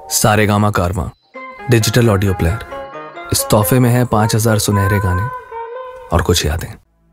सारेगामा कारवां digital audio player. इस तोहफे में है 5000 सुनहरे गाने और कुछ यादें।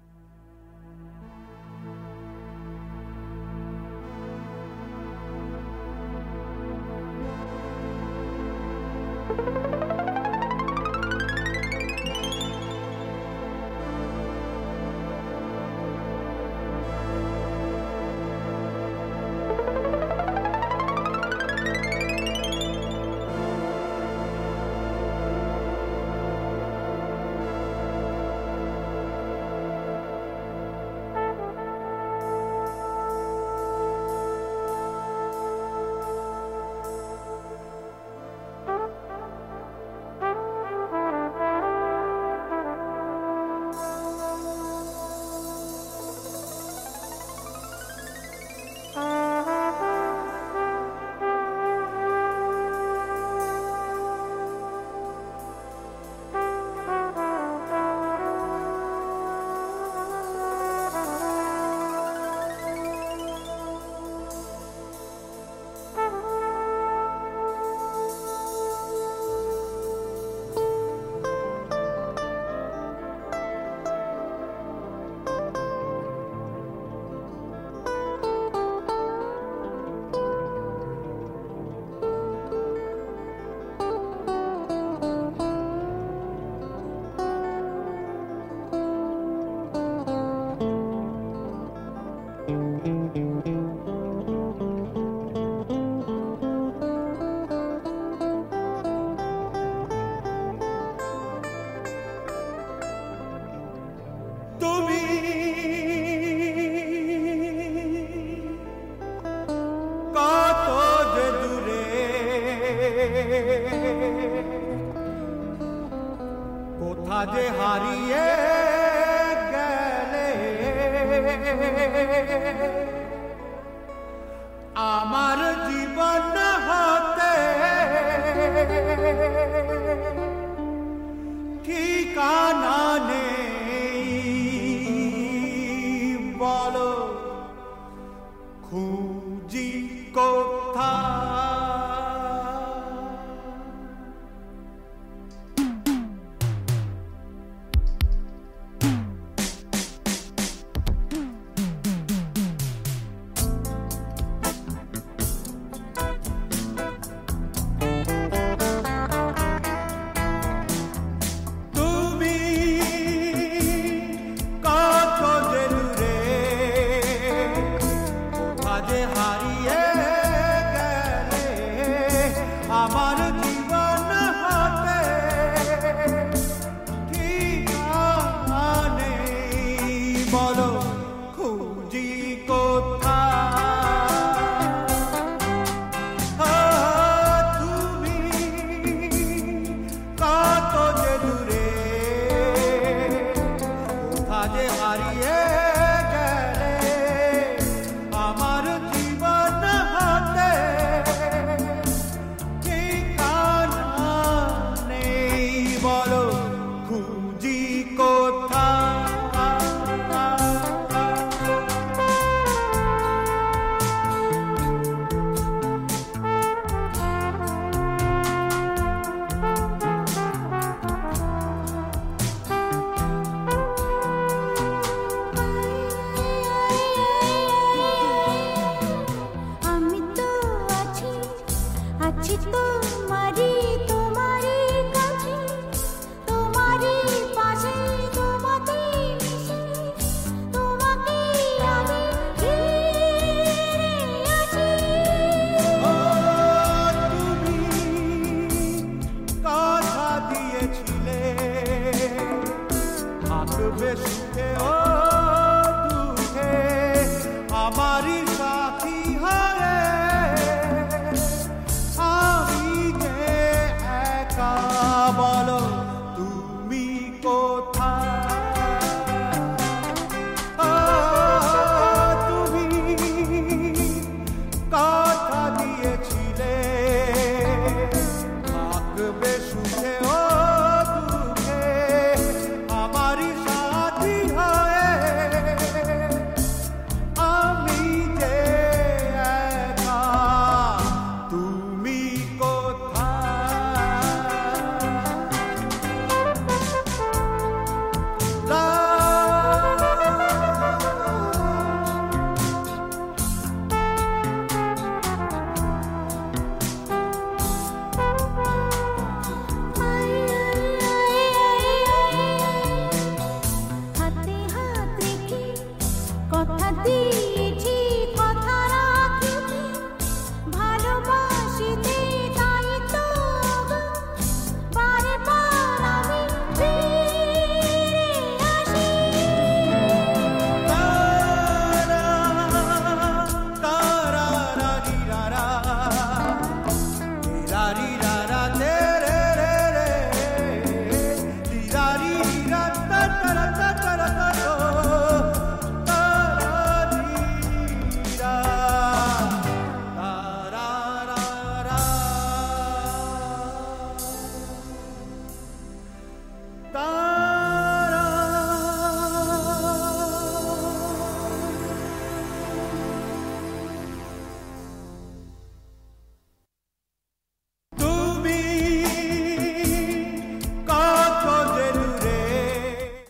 কোথা যে হারিয়ে গেলে আমার জীবন হতে ঠিকানা নেই বলো খুঁজি কোথায়। আমার জীবন হতে ঠিকানা নেই বলো খুঁজি কোথায়। তুমি কত যে দূরে কোথা যে হারিয়ে গেলে আমার জীবন হতে বলো খুঁজি কোথায়। আমি তো আছি তোমারই কাছে, তোমারই পাশে, তোমাকে মিশে, তোমাকে আমি ঘিরে আছি। তুমি কথা দিয়েছিলে থাকবে সুখে ও দুঃখে আমারই সাথী হয়ে। আমি যে একা রা রি রা